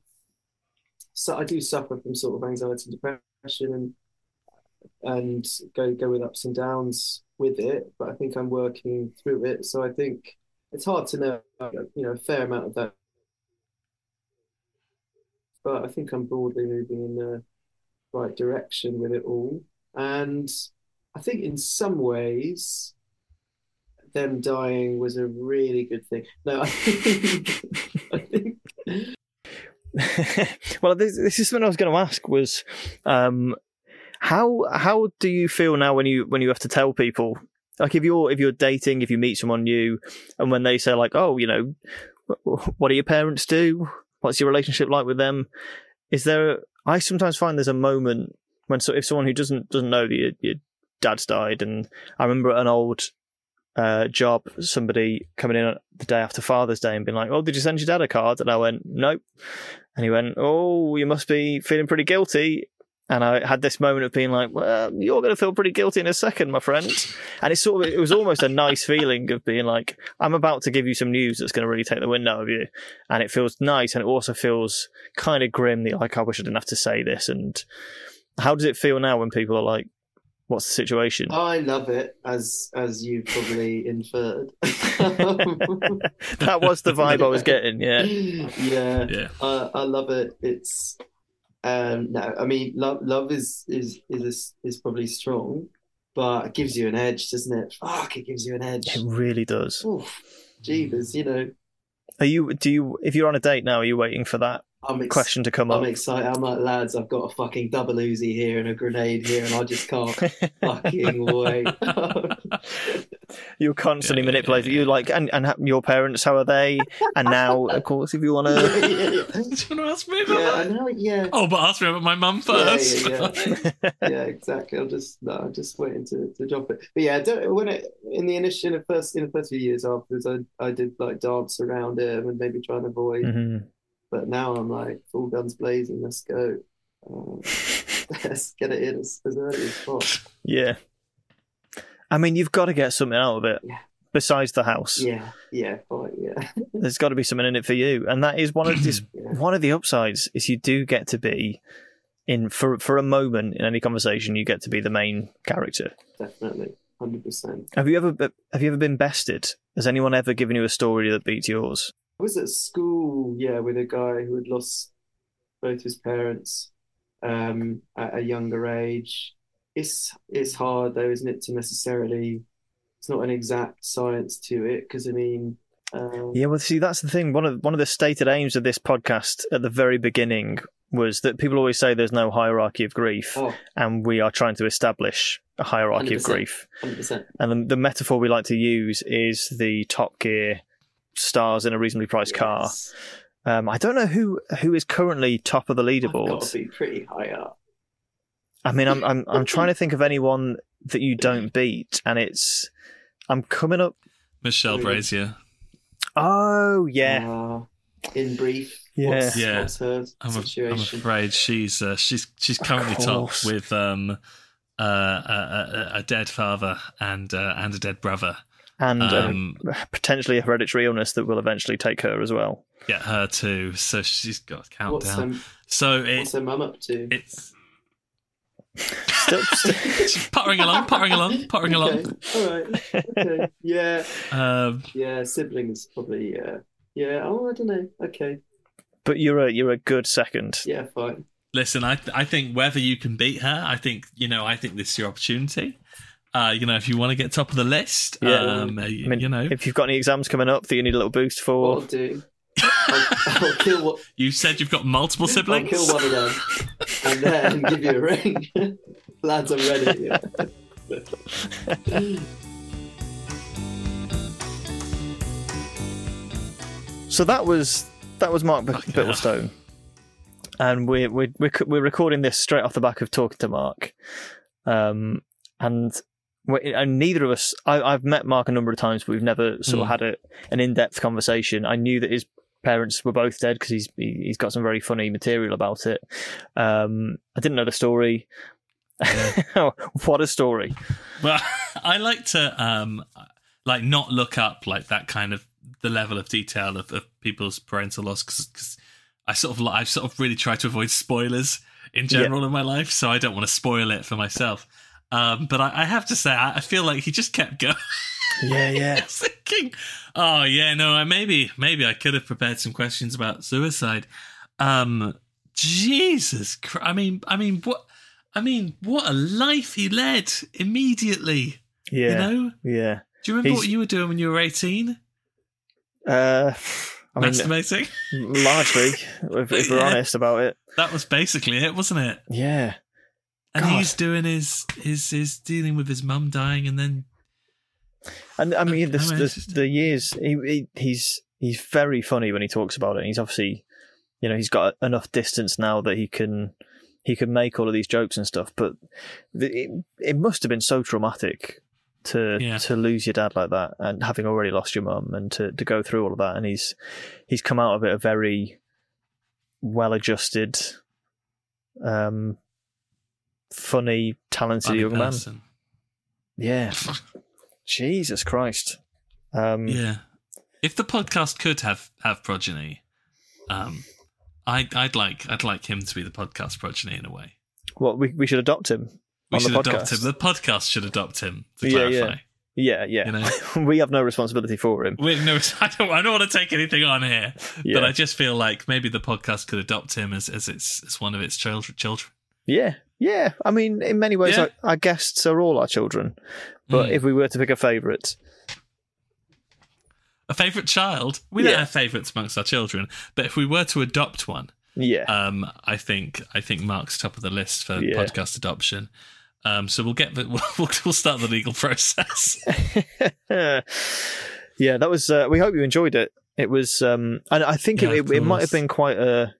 I do suffer from sort of anxiety and depression and go with ups and downs with it, but I think I'm working through it. So I think it's hard to know, a fair amount of that, but I think I'm broadly moving in the right direction with it all. And I think in some ways, them dying was a really good thing. No, I think well, this is something I was going to ask was, how do you feel now when you have to tell people, like if you're dating, if you meet someone new, and when they say like, oh, what do your parents do? What's your relationship like with them? I sometimes find there's a moment when if someone who doesn't know that your dad's died, and I remember at an old job, somebody coming in the day after Father's Day and being like, oh, did you send your dad a card? And I went, nope. And he went, oh, you must be feeling pretty guilty. And I had this moment of being like, well, you're going to feel pretty guilty in a second, my friend. And it was almost a nice feeling of being like, I'm about to give you some news that's going to really take the wind out of you. And it feels nice. And it also feels kind of grim that like, I wish I didn't have to say this. And how does it feel now when people are like, what's the situation? I love it, as you probably inferred. That was the vibe I was getting, yeah. Yeah. I love it. It's no, I mean, love is probably strong, but it gives you an edge, doesn't it? Fuck, it gives you an edge. It really does. Oof, jeebus, if you're on a date now, are you waiting for that question to come up? I'm excited. I'm like, lads, I've got a fucking double Uzi here and a grenade here, and I just can't fucking wait. You're constantly manipulating. You're like, and your parents, how are they? And now, of course, if you want to... Do you want to ask me about that? I know, yeah. Oh, but ask me about my mum first. Yeah, exactly. I'm just waiting to drop it. But yeah, in the first few years afterwards, I did like dance around it and maybe try and avoid. Mm-hmm. But now I'm like, full guns blazing, let's go. Let's get it in as early as possible. Yeah. I mean, you've got to get something out of it besides the house. Yeah, fine, yeah. There's got to be something in it for you. And that is one of the upsides is you do get to be for a moment in any conversation, you get to be the main character. Definitely, 100%. Have you ever been bested? Has anyone ever given you a story that beats yours? I was at school, with a guy who had lost both his parents at a younger age. It's hard though, isn't it, to necessarily, it's not an exact science to it, because I mean... yeah, well, see, that's the thing. One of the stated aims of this podcast at the very beginning was that people always say there's no hierarchy of grief, and we are trying to establish a hierarchy 100%, of grief. 100%. And the metaphor we like to use is the Top Gear stars in a reasonably priced car. I don't know who is currently top of the leaderboard. Got to be pretty high up. I mean, I'm trying to think of anyone that you don't beat, and I'm coming up. Michelle Brazier. Oh yeah. In brief, yeah. What's her situation? I'm afraid she's currently top with a dead father and a dead brother. And potentially a hereditary illness that will eventually take her as well. Yeah, her too. So she's got a countdown. What's her mum up to? It's she's puttering along. Okay. All right. Okay. Yeah. Siblings probably. Yeah. Oh, I don't know. Okay. But you're a good second. Yeah. Fine. Listen, I think whether you can beat her, I think this is your opportunity. if you want to get top of the list, if you've got any exams coming up that you need a little boost for, what I'll do, I'll kill what. You said you've got multiple siblings. I'll kill one of them and then give you a ring. Lads, I'm ready. So that was Mark Bittlestone, and we're recording this straight off the back of talking to Mark, and neither of us. I've met Mark a number of times, but we've never sort of had an in-depth conversation. I knew that his parents were both dead because he's got some very funny material about it. I didn't know the story. What a story! Well, I like to not look up like that kind of the level of detail of people's parental loss because I've sort of really tried to avoid spoilers in general in my life, so I don't want to spoil it for myself. But I have to say, I feel like he just kept going. Yeah. I was thinking, maybe I could have prepared some questions about suicide. Jesus Christ! I mean, what a life he led immediately. Yeah. Yeah. Do you remember what you were doing when you were 18? Masturbating? Largely, if we're honest about it. That was basically it, wasn't it? Yeah. And he's doing his dealing with his mum dying, and then. And I mean, the years he's very funny when he talks about it. And he's obviously, he's got enough distance now that he can make all of these jokes and stuff. But it must have been so traumatic to lose your dad like that, and having already lost your mum, and to go through all of that. And he's come out of it a very well-adjusted, funny, talented young person. Man. Yeah. Jesus Christ. Yeah. If the podcast could have progeny, I'd like him to be the podcast progeny in a way. Well, we should adopt him. We should adopt him. The podcast should adopt him, to clarify. Yeah. We have no responsibility for him. I don't want to take anything on here, but I just feel like maybe the podcast could adopt him as one of its children. Yeah. I mean, in many ways, our guests are all our children. But if we were to pick a favourite... A favourite child? We don't have favourites amongst our children, but if we were to adopt one... I think Mark's top of the list for podcast adoption. So we'll start the legal process. Yeah, that was. We hope you enjoyed it. It was, and I think it might have been quite a.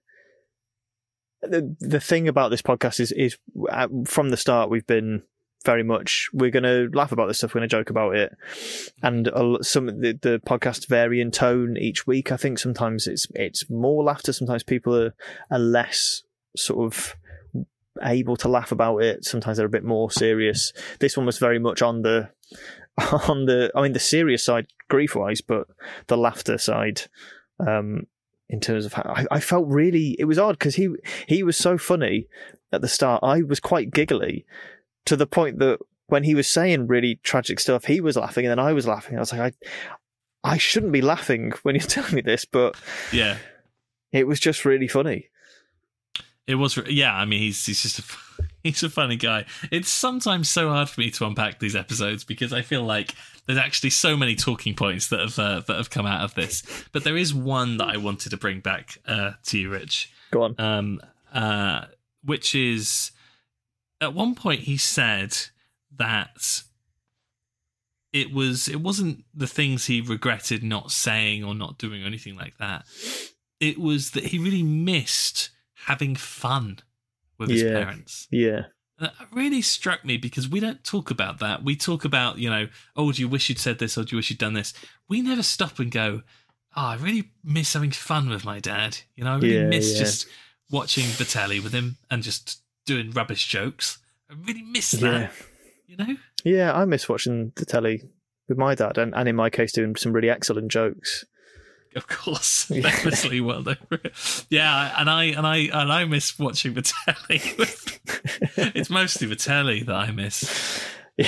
The thing about this podcast is from the start we've been very much, we're going to laugh about this stuff, we're going to joke about it, and the podcasts vary in tone each week. I think sometimes it's more laughter, sometimes people are less sort of able to laugh about it, sometimes they're a bit more serious. This one was very much on the serious side grief wise, but the laughter side, in terms of how I felt really, it was odd because he was so funny at the start. I was quite giggly, to the point that when he was saying really tragic stuff, he was laughing and then I was laughing. I was like, I shouldn't be laughing when you're telling me this, but yeah, it was just really funny. It was, yeah. I mean, he's just he's a funny guy. It's sometimes so hard for me to unpack these episodes because I feel like there's actually so many talking points that have come out of this. But there is one that I wanted to bring back to you, Rich. Go on. Which is, at one point he said that it wasn't the things he regretted not saying or not doing or anything like that. It was that he really missed having fun with his parents. Yeah. And that really struck me because we don't talk about that. We talk about, oh, do you wish you'd said this or do you wish you'd done this? We never stop and go, oh, I really miss having fun with my dad. I really miss just watching the telly with him and just doing rubbish jokes. I really miss that, Yeah, I miss watching the telly with my dad and in my case doing some really excellent jokes. Of course, famously well though. Yeah, and I miss watching the telly. It's mostly the telly that I miss.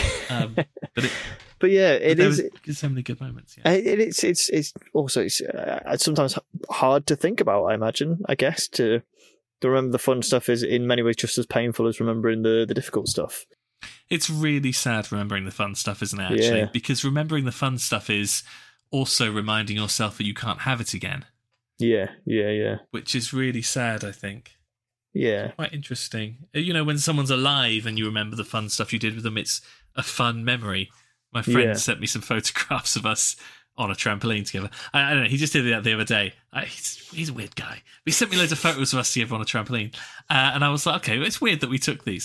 But yeah, there's so many good moments. Yeah. It's also sometimes hard to think about. I imagine. I guess to remember the fun stuff is in many ways just as painful as remembering the difficult stuff. It's really sad remembering the fun stuff, isn't it, actually? Yeah. Because remembering the fun stuff is also reminding yourself that you can't have it again. Yeah. Which is really sad, I think. Yeah. Quite interesting. You know, when someone's alive and you remember the fun stuff you did with them, it's a fun memory. My friend sent me some photographs of us on a trampoline together. I don't know, he just did that the other day. He's a weird guy. He sent me loads of photos of us together on a trampoline. And I was like, okay, well, it's weird that we took these.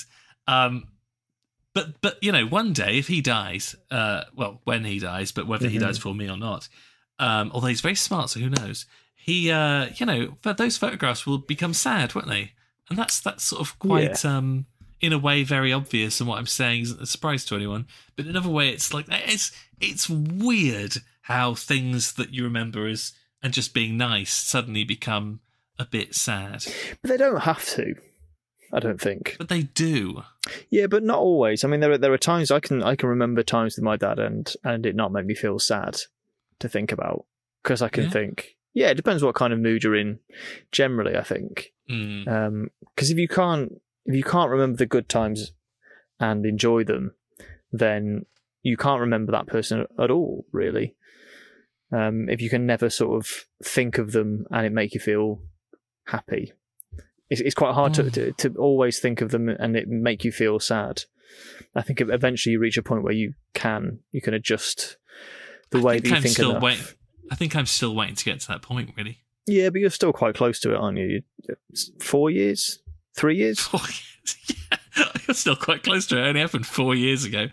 But you know, one day if he dies, when he dies, but whether he dies for me or not, although he's very smart, so who knows? He, those photographs will become sad, won't they? And that's sort of quite, in a way, very obvious. And what I'm saying isn't a surprise to anyone. But in another way, it's like it's weird how things that you remember as and just being nice suddenly become a bit sad. But they don't have to. I don't think. But they do. Yeah, but not always. I mean, there are times I can remember times with my dad and it not make me feel sad to think about, because I can think. Yeah, it depends what kind of mood you're in. Generally, I think. Because if you can't remember the good times and enjoy them, then you can't remember that person at all, really. If you can never sort of think of them and it make you feel happy. It's quite hard to always think of them and it make you feel sad. I think eventually you reach a point where you can adjust the way that you think of that. I think I'm still waiting to get to that point, really. Yeah, but you're still quite close to it, aren't you? 4 years? 3 years? 4 years, yeah. You're still quite close to it. It only happened 4 years ago.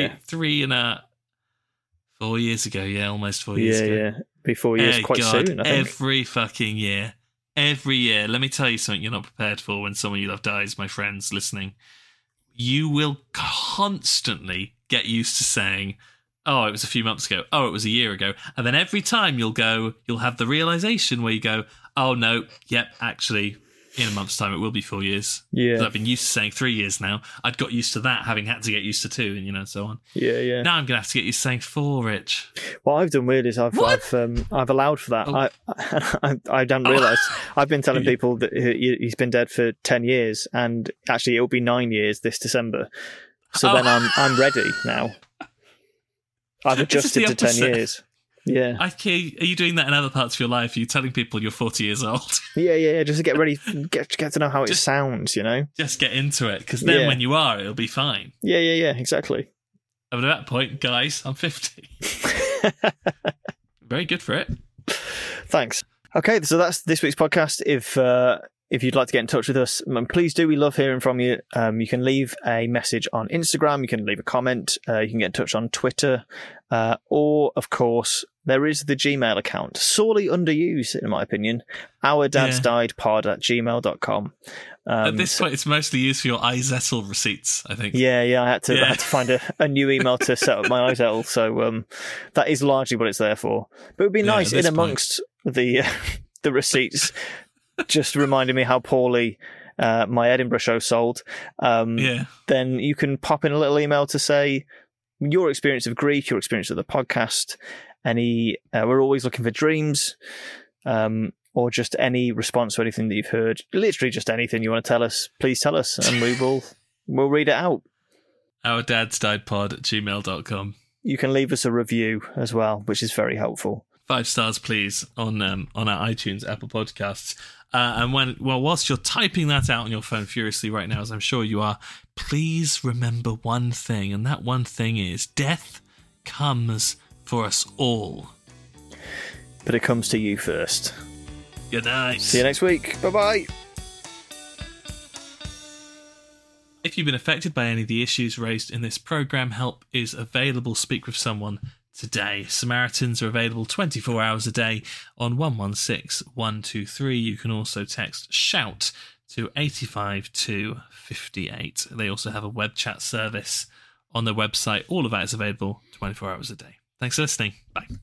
4 years ago, yeah, almost 4 years ago. Yeah, be 4 years quite soon, I think. Every fucking year. Every year. Let me tell you something you're not prepared for when someone you love dies, my friends listening. You will constantly get used to saying, oh, it was a few months ago. Oh, it was a year ago. And then every time you'll have the realization where you go, oh, no, yep, actually, in a month's time, it will be 4 years. Yeah. 'Cause I've been used to saying 3 years now. I'd got used to that, having had to get used to 2, and so on. Yeah. Now I'm going to have to get used to saying 4, Rich. What I've done weird is I've allowed for that. Oh. I don't realise. I've been telling people that he's been dead for 10 years, and actually it'll be 9 years this December. So then I'm ready now. I've adjusted to 10 years. Yeah. Okay, are you doing that in other parts of your life? Are you telling people you're 40 years old? Yeah, just to get ready, get to know how it sounds, Just get into it, because then when you are, it'll be fine. Yeah, exactly. And at that point, guys, I'm 50. Very good for it. Thanks. Okay, so that's this week's podcast. If you'd like to get in touch with us, please do. We love hearing from you. You can leave a message on Instagram. You can leave a comment. You can get in touch on Twitter. Or, of course, there is the Gmail account. Sorely underused, in my opinion. ourdadsdiedpod@gmail.com. At this point, it's mostly used for your iZettle receipts, I think. Yeah. I had to find a new email to set up my iZettle. So that is largely what it's there for. But it would be nice in amongst the receipts, just reminding me how poorly my Edinburgh show sold. Then you can pop in a little email to say your experience of grief, your experience of the podcast. We're always looking for dreams, or just any response to anything that you've heard. Literally just anything you want to tell us, please tell us, and we'll read it out. ourdadsdiedpod@gmail.com. You can leave us a review as well, which is very helpful. 5 stars, please, on our iTunes, Apple Podcasts. And whilst you're typing that out on your phone furiously right now, as I'm sure you are, please remember one thing, and that one thing is death comes for us all. But it comes to you first. Good night. See you next week. Bye-bye. If you've been affected by any of the issues raised in this programme, help is available. Speak with someone today. Samaritans are available 24 hours a day on 116 123. You can also text SHOUT to 85258. They also have a web chat service on their website. All of that is available 24 hours a day. Thanks for listening. Bye.